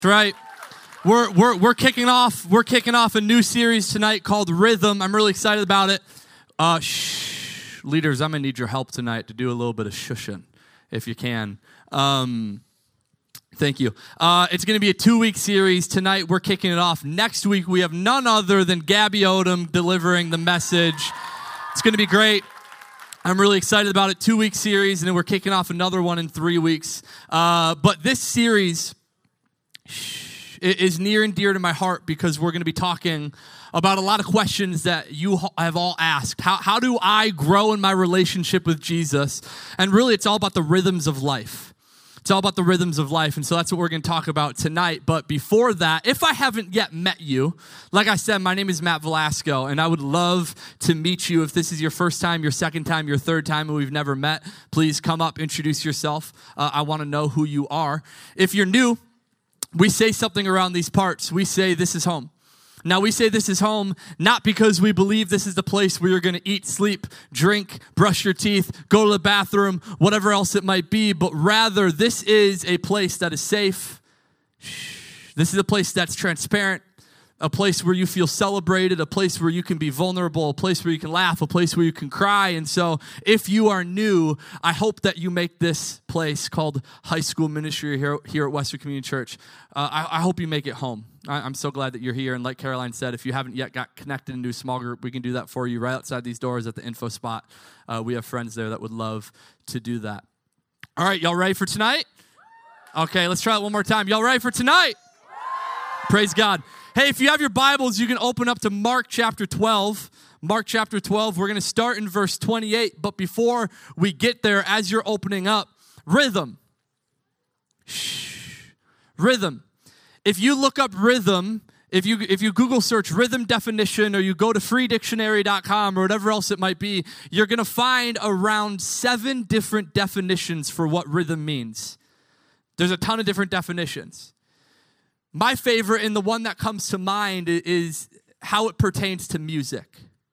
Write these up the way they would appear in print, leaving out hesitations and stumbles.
Right. We're kicking off a new series tonight called Rhythm. I'm really excited about it. Leaders, I'm gonna need your help tonight to do a little bit of shushing, if you can. Thank you. It's going to be a 2-week series. Tonight, we're kicking it off. Next week, we have none other than Gabby Odom delivering the message. It's going to be great. I'm really excited about it. 2-week series, and then we're kicking off another one in 3 weeks. But this series is near and dear to my heart because we're going to be talking about a lot of questions that you have all asked. How do I grow in my relationship with Jesus? And really, it's all about the rhythms of life. It's all about the rhythms of life, and so that's what we're going to talk about tonight. But before that, if I haven't yet met you, like I said, my name is Matt Velasco, and I would love to meet you. If this is your first time, your second time, your third time, and we've never met, please come up, introduce yourself. I want to know who you are. If you're new, we say something around these parts. We say, this is home. Now, we say this is home not because we believe this is the place where you're going to eat, sleep, drink, brush your teeth, go to the bathroom, whatever else it might be, but rather this is a place that is safe. This is a place that's transparent, a place where you feel celebrated, a place where you can be vulnerable, a place where you can laugh, a place where you can cry. And so if you are new, I hope that you make this place called High School Ministry here at Westwood Community Church. I hope you make it home. I'm so glad that you're here. And like Caroline said, if you haven't yet got connected into a small group, we can do that for you right outside these doors at the info spot. We have friends there that would love to do that. All right, y'all ready for tonight? Okay, let's try it one more time. Y'all ready for tonight? Praise God. Hey, if you have your Bibles, you can open up to Mark chapter 12. Mark chapter 12, we're going to start in verse 28. But before we get there, as you're opening up, rhythm. Rhythm. If you look up rhythm, if you Google search rhythm definition, or you go to freedictionary.com or whatever else it might be, you're going to find around 7 different definitions for what rhythm means. There's a ton of different definitions. My favorite, and the one that comes to mind, is how it pertains to music.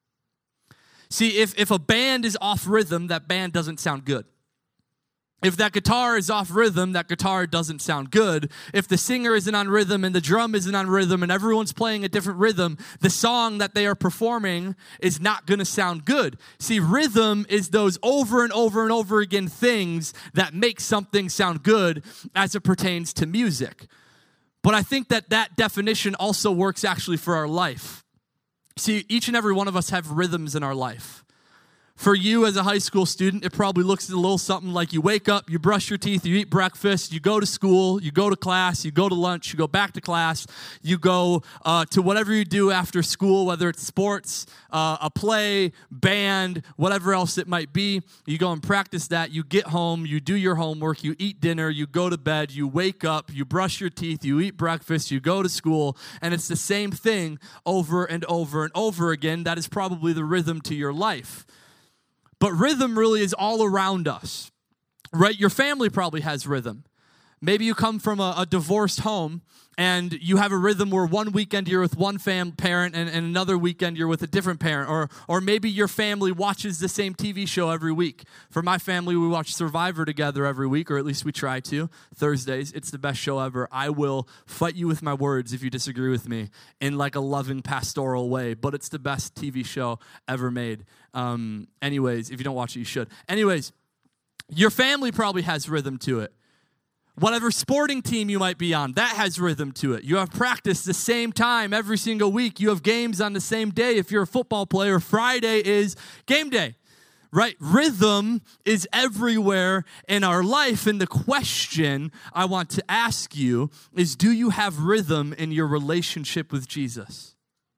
See, if a band is off rhythm, that band doesn't sound good. If that guitar is off rhythm, that guitar doesn't sound good. If the singer isn't on rhythm and the drum isn't on rhythm and everyone's playing a different rhythm, the song that they are performing is not going to sound good. See, rhythm is those over and over and over again things that make something sound good as it pertains to music. But I think that definition also works actually for our life. See, each and every one of us have rhythms in our life. For you as a high school student, it probably looks a little something like you wake up, you brush your teeth, you eat breakfast, you go to school, you go to class, you go to lunch, you go back to class, you go to whatever you do after school, whether it's sports, a play, band, whatever else it might be. You go and practice that, you get home, you do your homework, you eat dinner, you go to bed, you wake up, you brush your teeth, you eat breakfast, you go to school, and it's the same thing over and over and over again. That is probably the rhythm to your life. But rhythm really is all around us, right? Your family probably has rhythm. Maybe you come from a divorced home and you have a rhythm where one weekend you're with one parent and another weekend you're with a different parent. Or maybe your family watches the same TV show every week. For my family, we watch Survivor together every week, or at least we try to. Thursdays, it's the best show ever. I will fight you with my words if you disagree with me in like a loving pastoral way, but it's the best TV show ever made. Anyways, if you don't watch it, you should. Anyways, your family probably has rhythm to it. Whatever sporting team you might be on, that has rhythm to it. You have practice the same time every single week. You have games on the same day. If you're a football player, Friday is game day, right? Rhythm is everywhere in our life. And the question I want to ask you is, do you have rhythm in your relationship with Jesus?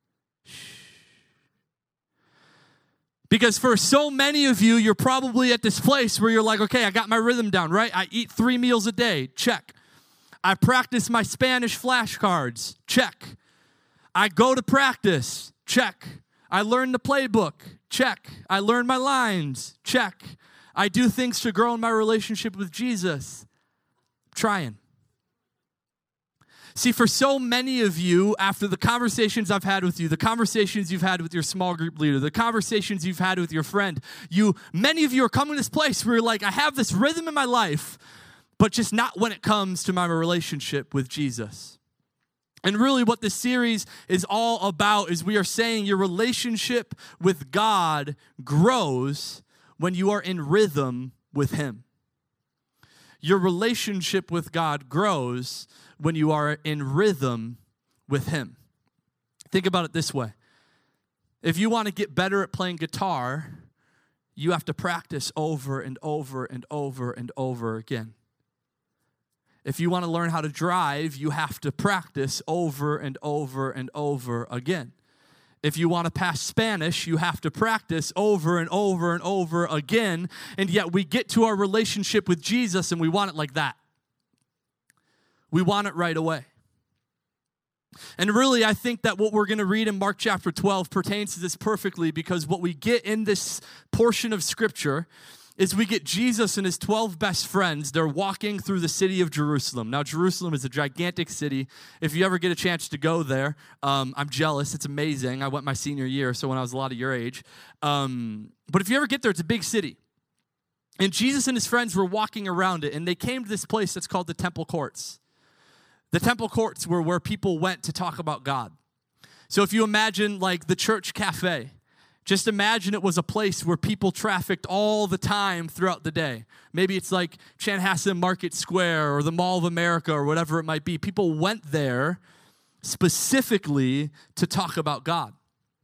Because for so many of you, you're probably at this place where you're like, okay, I got my rhythm down, right? I eat 3 meals a day, check. I practice my Spanish flashcards, check. I go to practice, check. I learn the playbook, check. I learn my lines, check. I do things to grow in my relationship with Jesus, trying. See, for so many of you, after the conversations I've had with you, the conversations you've had with your small group leader, the conversations you've had with your friend, many of you are coming to this place where you're like, I have this rhythm in my life, but just not when it comes to my relationship with Jesus. And really what this series is all about is we are saying your relationship with God grows when you are in rhythm with Him. Your relationship with God grows when you are in rhythm with Him. Think about it this way. If you want to get better at playing guitar, you have to practice over and over and over and over again. If you want to learn how to drive, you have to practice over and over and over again. If you want to pass Spanish, you have to practice over and over and over again. And yet we get to our relationship with Jesus and we want it like that. We want it right away. And really, I think that what we're going to read in Mark chapter 12 pertains to this perfectly, because what we get in this portion of Scripture is we get Jesus and his 12 best friends. They're walking through the city of Jerusalem. Now, Jerusalem is a gigantic city. If you ever get a chance to go there, I'm jealous. It's amazing. I went my senior year, so when I was a lot of your age. But if you ever get there, it's a big city. And Jesus and his friends were walking around it, and they came to this place that's called the Temple Courts. The Temple Courts were where people went to talk about God. So if you imagine like the church cafe, just imagine it was a place where people trafficked all the time throughout the day. Maybe it's like Chanhassen Market Square or the Mall of America or whatever it might be. People went there specifically to talk about God.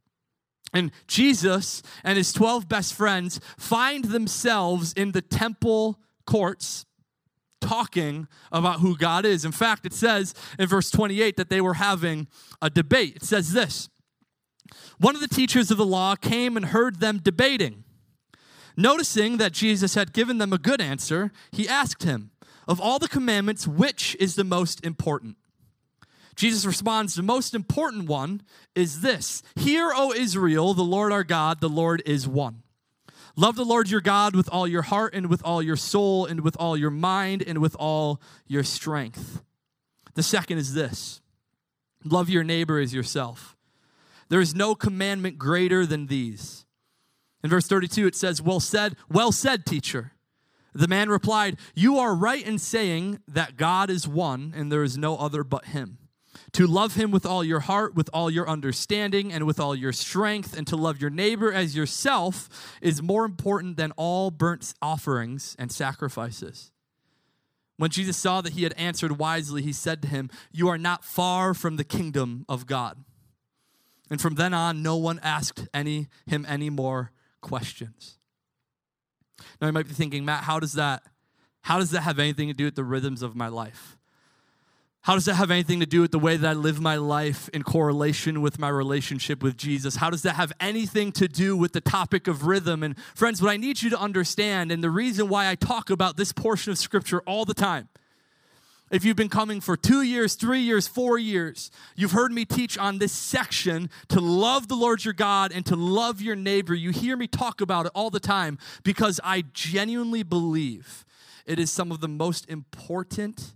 And Jesus and his 12 best friends find themselves in the temple courts talking about who God is. In fact, it says in verse 28 that they were having a debate. It says this: one of the teachers of the law came and heard them debating. Noticing that Jesus had given them a good answer, he asked him, "Of all the commandments, which is the most important?" Jesus responds, "The most important one is this: Hear, O Israel, the Lord our God, the Lord is one. Love the Lord your God with all your heart and with all your soul and with all your mind and with all your strength. The second is this: love your neighbor as yourself. There is no commandment greater than these." In verse 32, it says, well said, teacher. The man replied, "You are right in saying that God is one and there is no other but him. To love him with all your heart, with all your understanding, and with all your strength, and to love your neighbor as yourself is more important than all burnt offerings and sacrifices." When Jesus saw that he had answered wisely, he said to him, "You are not far from the kingdom of God." And from then on, no one asked him any more questions. Now you might be thinking, Matt, how does that have anything to do with the rhythms of my life? How does that have anything to do with the way that I live my life in correlation with my relationship with Jesus? How does that have anything to do with the topic of rhythm? And friends, what I need you to understand, and the reason why I talk about this portion of Scripture all the time, if you've been coming for 2 years, 3 years, 4 years, you've heard me teach on this section to love the Lord your God and to love your neighbor. You hear me talk about it all the time because I genuinely believe it is some of the most important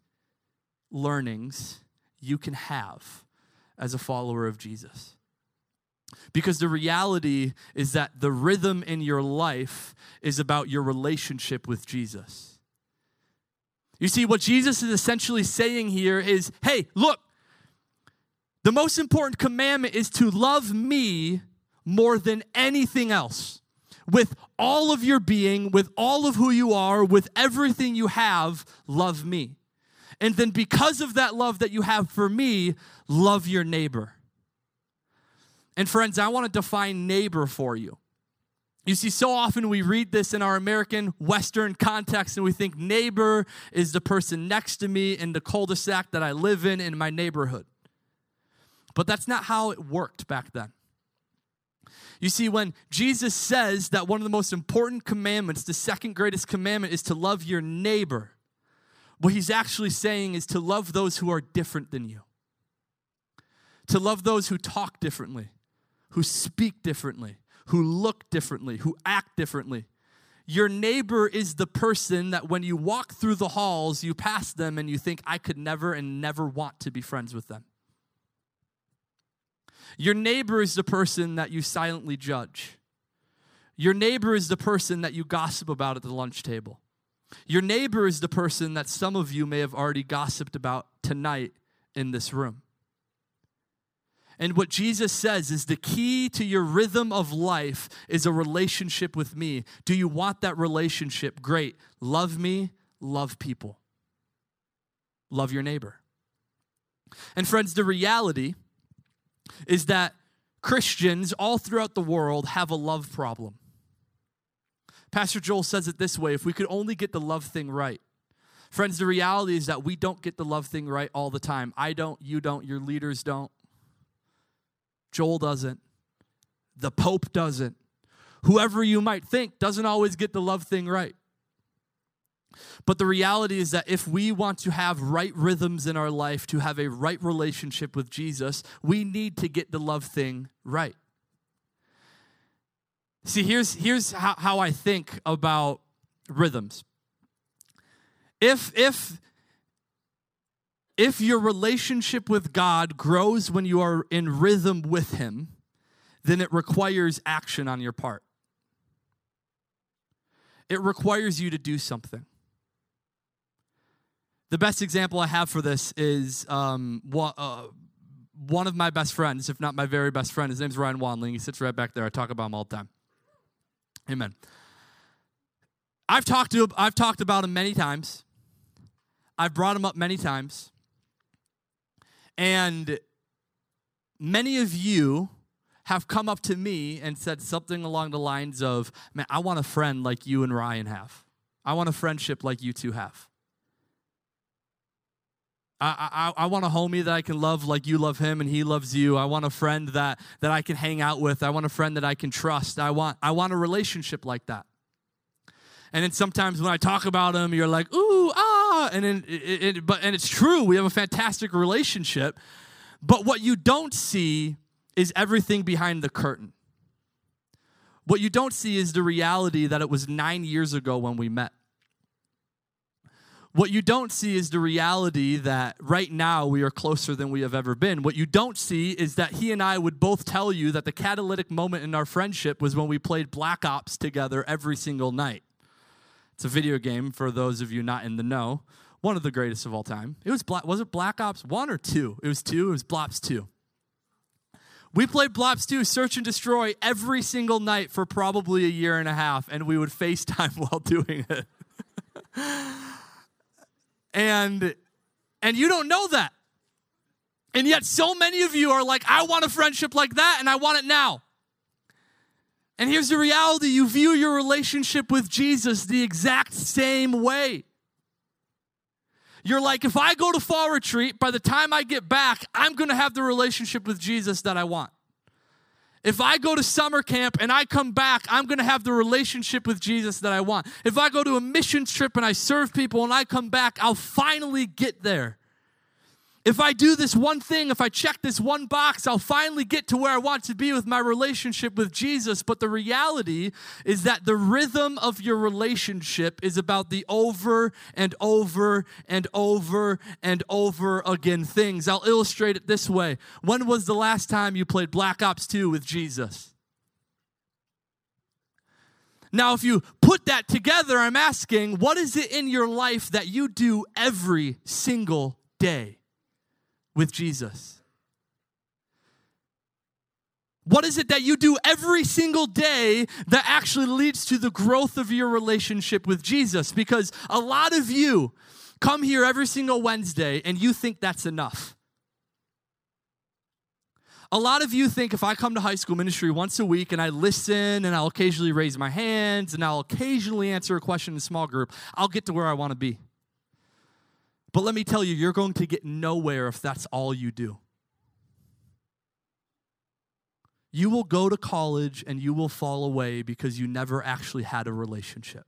learnings you can have as a follower of Jesus. Because the reality is that the rhythm in your life is about your relationship with Jesus. You see, what Jesus is essentially saying here is, hey, look, the most important commandment is to love me more than anything else. With all of your being, with all of who you are, with everything you have, love me. And then because of that love that you have for me, love your neighbor. And friends, I want to define neighbor for you. You see, so often we read this in our American Western context and we think neighbor is the person next to me in the cul-de-sac that I live in my neighborhood. But that's not how it worked back then. You see, when Jesus says that one of the most important commandments, the second greatest commandment, is to love your neighbor, what he's actually saying is to love those who are different than you. To love those who talk differently, who speak differently, who look differently, who act differently. Your neighbor is the person that when you walk through the halls, you pass them and you think, I could never and never want to be friends with them. Your neighbor is the person that you silently judge. Your neighbor is the person that you gossip about at the lunch table. Your neighbor is the person that some of you may have already gossiped about tonight in this room. And what Jesus says is the key to your rhythm of life is a relationship with me. Do you want that relationship? Great. Love me, love people. Love your neighbor. And friends, the reality is that Christians all throughout the world have a love problem. Pastor Joel says it this way: if we could only get the love thing right. Friends, the reality is that we don't get the love thing right all the time. I don't, you don't, your leaders don't. Joel doesn't. The Pope doesn't. Whoever you might think doesn't always get the love thing right. But the reality is that if we want to have right rhythms in our life, to have a right relationship with Jesus, we need to get the love thing right. See, here's how I think about rhythms. If your relationship with God grows when you are in rhythm with Him, then it requires action on your part. It requires you to do something. The best example I have for this is one of my best friends, if not my very best friend. His name's Ryan Wanling. He sits right back there. I talk about him all the time. Amen. I've talked about him many times. I've brought him up many times. And many of you have come up to me and said something along the lines of, man, I want a friend like you and Ryan have. I want a friendship like you two have. I want a homie that I can love like you love him and he loves you. I want a friend that I can hang out with. I want a friend that I can trust. I want a relationship like that. And then sometimes when I talk about him, you're like, ooh, ah, and then and it's true. We have a fantastic relationship. But what you don't see is everything behind the curtain. What you don't see is the reality that it was 9 years ago when we met. What you don't see is the reality that right now we are closer than we have ever been. What you don't see is that he and I would both tell you that the catalytic moment in our friendship was when we played Black Ops together every single night. It's a video game for those of you not in the know. One of the greatest of all time. Was it Black Ops 1 or 2? It was 2. It was Blops 2. We played Blops 2, Search and Destroy, every single night for probably a year and a half, and we would FaceTime while doing it. And you don't know that. And yet so many of you are like, I want a friendship like that, and I want it now. And here's the reality. You view your relationship with Jesus the exact same way. You're like, if I go to fall retreat, by the time I get back, I'm going to have the relationship with Jesus that I want. If I go to summer camp and I come back, I'm going to have the relationship with Jesus that I want. If I go to a mission trip and I serve people and I come back, I'll finally get there. If I do this one thing, if I check this one box, I'll finally get to where I want to be with my relationship with Jesus. But the reality is that the rhythm of your relationship is about the over and over and over and over again things. I'll illustrate it this way. When was the last time you played Black Ops 2 with Jesus? Now, if you put that together, I'm asking, what is it in your life that you do every single day with Jesus? What is it that you do every single day that actually leads to the growth of your relationship with Jesus? Because a lot of you come here every single Wednesday and you think that's enough. A lot of you think if I come to high school ministry once a week and I listen and I'll occasionally raise my hands and I'll occasionally answer a question in a small group, I'll get to where I want to be. But let me tell you, you're going to get nowhere if that's all you do. You will go to college and you will fall away because you never actually had a relationship.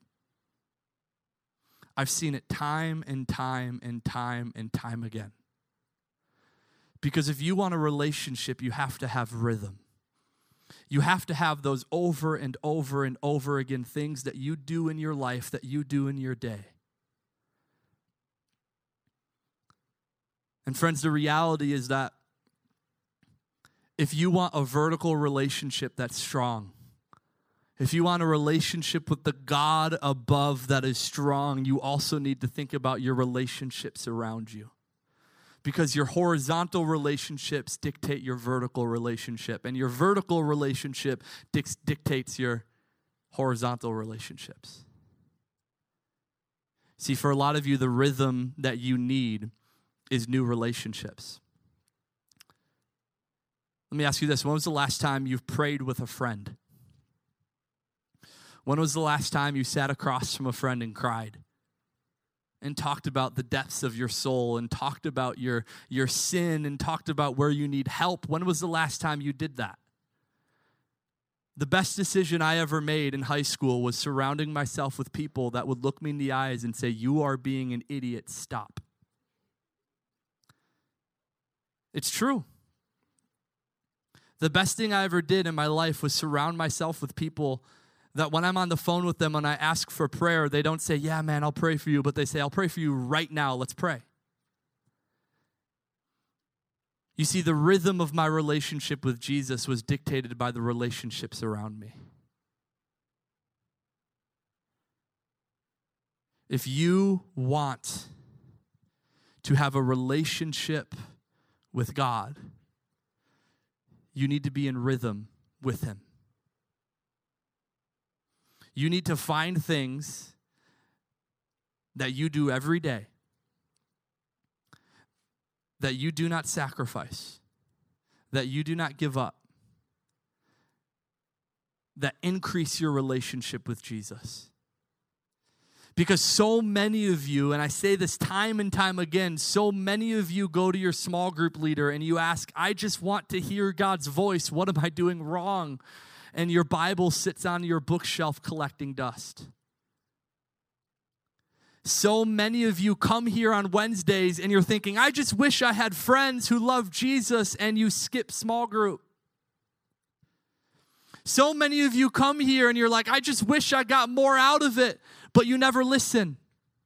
I've seen it time and time and time and time again. Because if you want a relationship, you have to have rhythm. You have to have those over and over and over again things that you do in your life, that you do in your day. And friends, the reality is that if you want a vertical relationship that's strong, if you want a relationship with the God above that is strong, you also need to think about your relationships around you. Because your horizontal relationships dictate your vertical relationship, and your vertical relationship dictates your horizontal relationships. See, for a lot of you, the rhythm that you need is new relationships. Let me ask you this. When was the last time you've prayed with a friend? When was the last time you sat across from a friend and cried? And talked about the depths of your soul, and talked about your sin, and talked about where you need help? When was the last time you did that? The best decision I ever made in high school was surrounding myself with people that would look me in the eyes and say, "You are being an idiot, stop." It's true. The best thing I ever did in my life was surround myself with people that when I'm on the phone with them and I ask for prayer, they don't say, "Yeah, man, I'll pray for you," but they say, "I'll pray for you right now, let's pray." You see, the rhythm of my relationship with Jesus was dictated by the relationships around me. If you want to have a relationship with God, you need to be in rhythm with Him. You need to find things that you do every day that you do not sacrifice, that you do not give up, that increase your relationship with Jesus. Because so many of you, and I say this time and time again, so many of you go to your small group leader and you ask, "I just want to hear God's voice. What am I doing wrong?" And your Bible sits on your bookshelf collecting dust. So many of you come here on Wednesdays and you're thinking, "I just wish I had friends who love Jesus," and you skip small group. So many of you come here and you're like, "I just wish I got more out of it," but you never listen.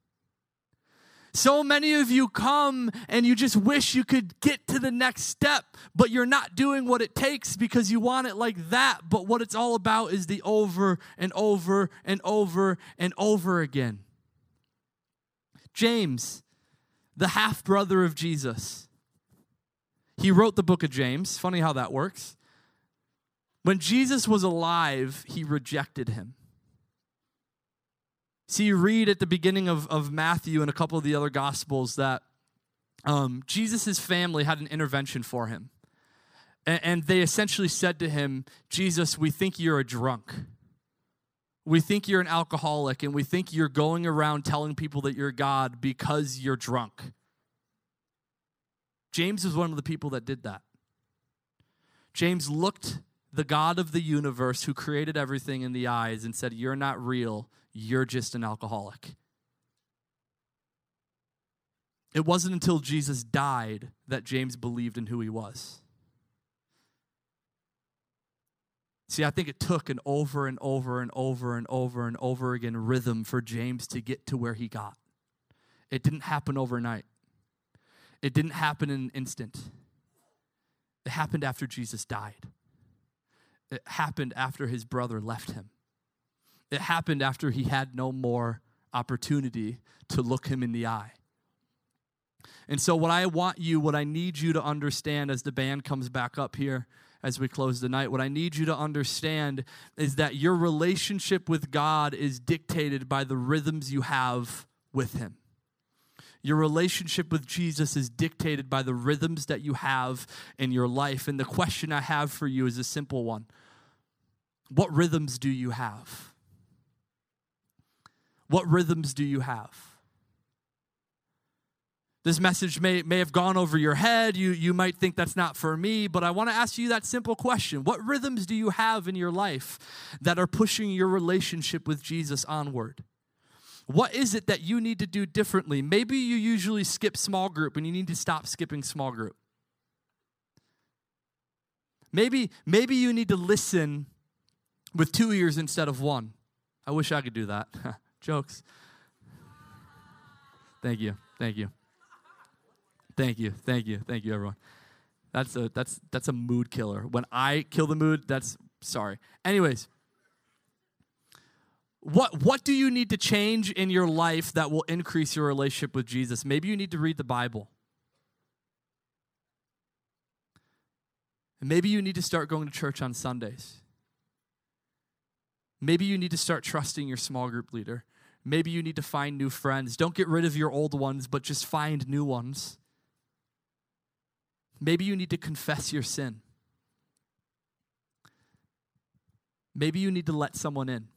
So many of you come and you just wish you could get to the next step, but you're not doing what it takes because you want it like that. But what it's all about is the over and over and over and over again. James, the half-brother of Jesus, he wrote the book of James. Funny how that works. When Jesus was alive, he rejected him. See, you read at the beginning of Matthew and a couple of the other Gospels that Jesus' family had an intervention for him. And they essentially said to him, "Jesus, we think you're a drunk. We think you're an alcoholic, and we think you're going around telling people that you're God because you're drunk." James was one of the people that did that. James looked the God of the universe who created everything in the eyes and said, "You're not real. You're just an alcoholic." It wasn't until Jesus died that James believed in who he was. See, I think it took an over and over and over and over and over again rhythm for James to get to where he got. It didn't happen overnight. It didn't happen in an instant. It happened after Jesus died. It happened after his brother left him. It happened after he had no more opportunity to look him in the eye. And so what I need you to understand as the band comes back up here, as we close the night, what I need you to understand is that your relationship with God is dictated by the rhythms you have with Him. Your relationship with Jesus is dictated by the rhythms that you have in your life. And the question I have for you is a simple one. What rhythms do you have? What rhythms do you have? This message may have gone over your head. You might think that's not for me, but I want to ask you that simple question. What rhythms do you have in your life that are pushing your relationship with Jesus onward? What is it that you need to do differently? Maybe you usually skip small group and you need to stop skipping small group. Maybe you need to listen with 2 ears instead of one. I wish I could do that. Jokes. Thank you. Thank you. Thank you, everyone. That's a mood killer. When I kill the mood, sorry. Anyways, what do you need to change in your life that will increase your relationship with Jesus? Maybe you need to read the Bible. And maybe you need to start going to church on Sundays. Maybe you need to start trusting your small group leader. Maybe you need to find new friends. Don't get rid of your old ones, but just find new ones. Maybe you need to confess your sin. Maybe you need to let someone in.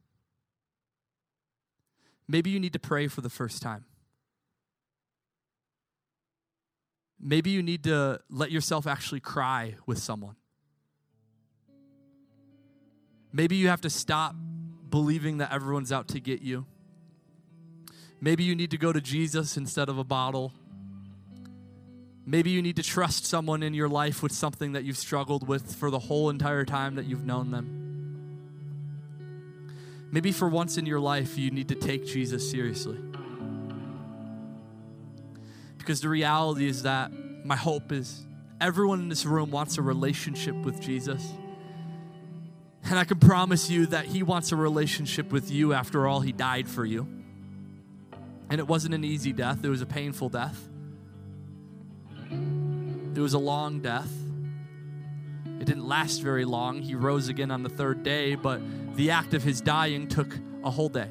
Maybe you need to pray for the first time. Maybe you need to let yourself actually cry with someone. Maybe you have to stop believing that everyone's out to get you. Maybe you need to go to Jesus instead of a bottle. Maybe you need to trust someone in your life with something that you've struggled with for the whole entire time that you've known them. Maybe for once in your life, you need to take Jesus seriously. Because the reality is that my hope is everyone in this room wants a relationship with Jesus. And I can promise you that he wants a relationship with you. After all, he died for you. And it wasn't an easy death. It was a painful death. It was a long death. It didn't last very long. He rose again on the third day, but the act of his dying took a whole day.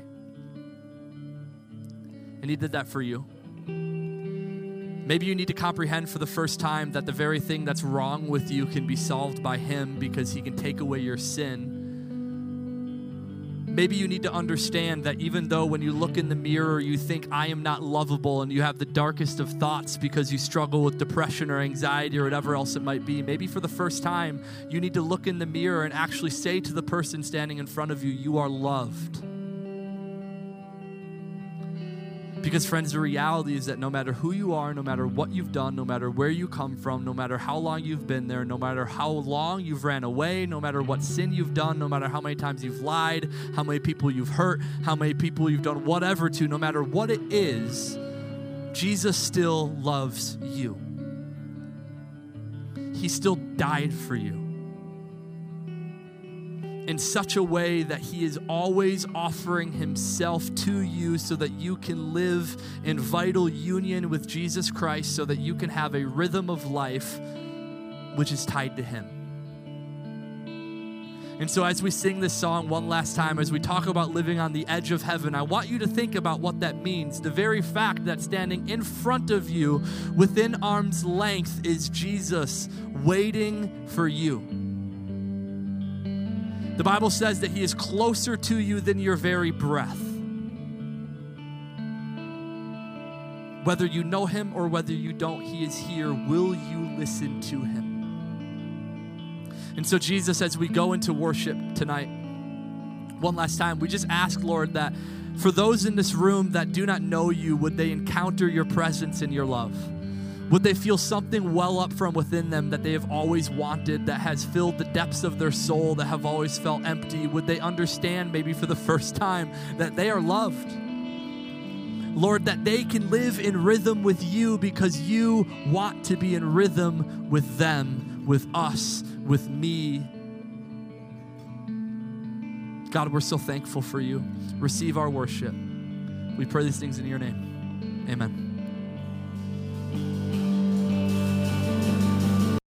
And he did that for you. Maybe you need to comprehend for the first time that the very thing that's wrong with you can be solved by him because he can take away your sin. Maybe you need to understand that even though when you look in the mirror you think I am not lovable and you have the darkest of thoughts because you struggle with depression or anxiety or whatever else it might be, maybe for the first time you need to look in the mirror and actually say to the person standing in front of you, you are loved. Because friends, the reality is that no matter who you are, no matter what you've done, no matter where you come from, no matter how long you've been there, no matter how long you've ran away, no matter what sin you've done, no matter how many times you've lied, how many people you've hurt, how many people you've done whatever to, no matter what it is, Jesus still loves you. He still died for you in such a way that he is always offering himself to you so that you can live in vital union with Jesus Christ, so that you can have a rhythm of life which is tied to him. And so as we sing this song one last time, as we talk about living on the edge of heaven, I want you to think about what that means. The very fact that standing in front of you within arm's length is Jesus waiting for you. The Bible says that he is closer to you than your very breath. Whether you know him or whether you don't, he is here. Will you listen to him? And so Jesus, as we go into worship tonight, one last time, we just ask, Lord, that for those in this room that do not know you, would they encounter your presence and your love? Would they feel something well up from within them that they have always wanted, that has filled the depths of their soul, that have always felt empty? Would they understand maybe for the first time that they are loved? Lord, that they can live in rhythm with you because you want to be in rhythm with them, with us, with me. God, we're so thankful for you. Receive our worship. We pray these things in your name. Amen.